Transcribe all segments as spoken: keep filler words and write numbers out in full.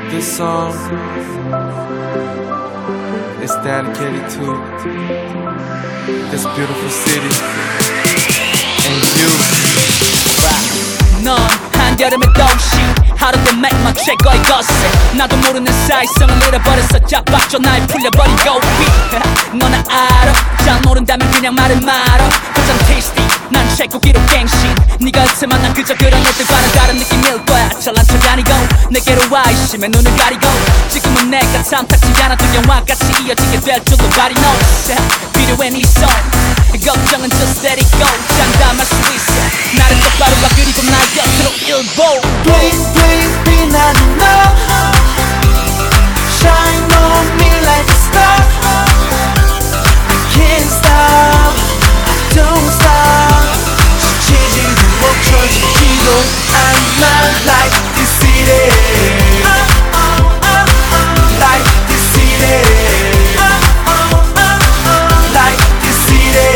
This song is dedicated to this beautiful city and you. 넌 한여름의 동시 하루도 맥막 최고의 것을 나도 모르는 사이성을 잃어버렸어 짝박져 날 풀려버리고 너나 알아 잘 모른다면 그냥 말을 말어 가장 tasty 난 최고기로 갱신 네가 없으면 난 그저 그런 애들과는 다른 느낌일 거야 잘난 척 아니고 내게로 와 의심에 눈을 가리고 지금은 내가 탐탁지 않아도 영화같이 이어지게 될 줄로 발이 knows 필요해 네 손 걱정은 just let it go 장담할 수 있어 나를 똑바로 봐 그리고 날 곁으로 일보 Bling bling 빛나는 너 Shine on me like a star I can't stop, I don't stop 지치지도 멈춰지지도 않아 like this city Like this city Like this city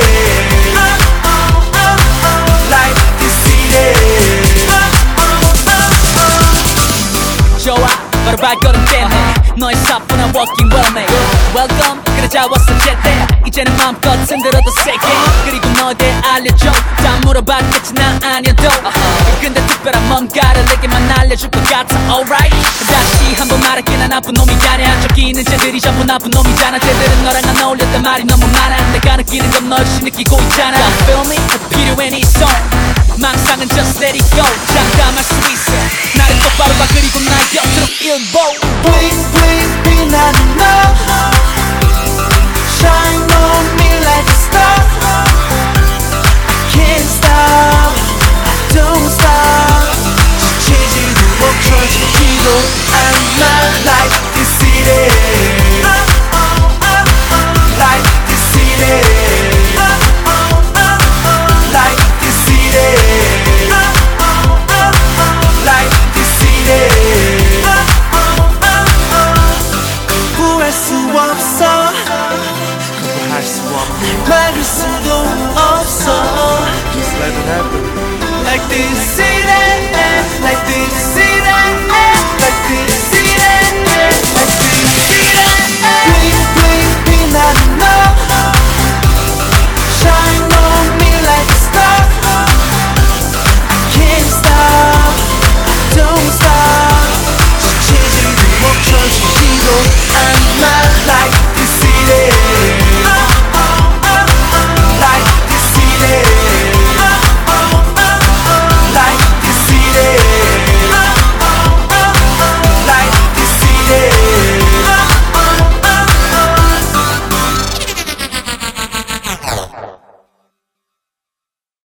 Like this city 좋아 바로 발걸음 떼네 너의 사뿐한 walking well made Welcome 그래 잘 왔어 제때 이제는 마음껏 흔들어도 세게 그리고 너에 대해 알려줘 다 물어봤겠지 나 아니어도 근데 특별한 뭔가를 내게만 알려줄 것 같아 alright 다시 한번 말할게 난 나쁜 놈이 아냐 저기 있는 쟤들이 전부 나쁜 놈이잖아 쟤들은 너랑 안 어울렸단 말이 너무 많아 내가 느끼는 건 너 역시 느끼고 있잖아 Feel me? 필요해 네 손 망상은 just let it go 장담할 수 있어 나를 똑바로 봐 그리고 날 곁으로 일보 Bling bling 빛나는 너 Shine on me like a star I can't stop, I don't stop 지치지도 멈춰지지도 않아 Like this city Like this city Like this city Like this city 구할 수 없어 거부할 수 없는 막을 수도 없어 Just let it happen. Like this city Like this city